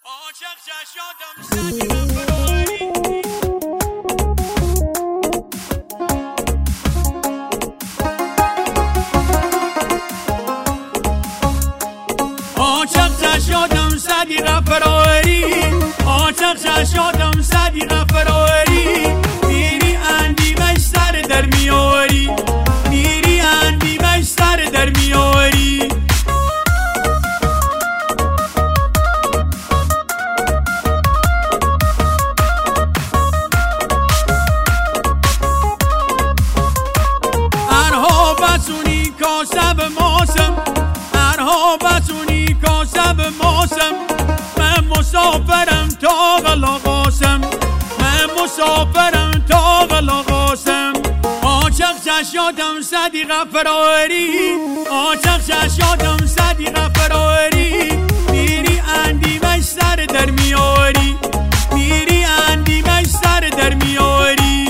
عاشق شدم زدی رفراری عاشق شدم زدی رفراری عاشق شدم زدی رفراری میری اندیمش سر در میاری میری اندیمش سر در میاری کاسب موسم هرها بسونی کاسب موسم من مسافرم تا غلا قاسم من مسافرم تا غلا قاسم عاشق شدم زدی رفراری عاشق شدم زدی رفراری میری اندیمش سر در میاری میری اندیمش سر در میاری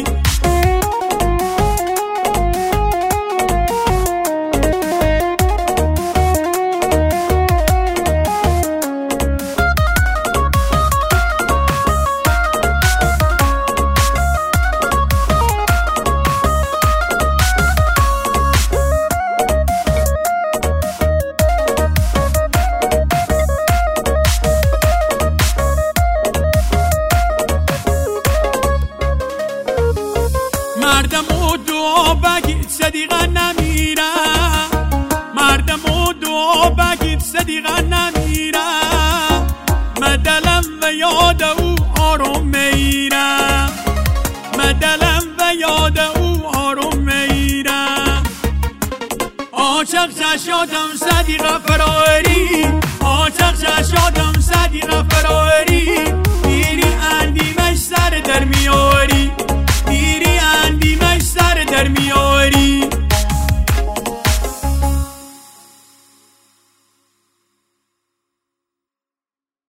مردم و دعا بگید صدیقه نمیره مردم و دعا بگید صدیقه نمیره مدلم و یاد او آروم میره مدلم و یاد او آروم میره عاشق شدم صدیقه فراری عاشق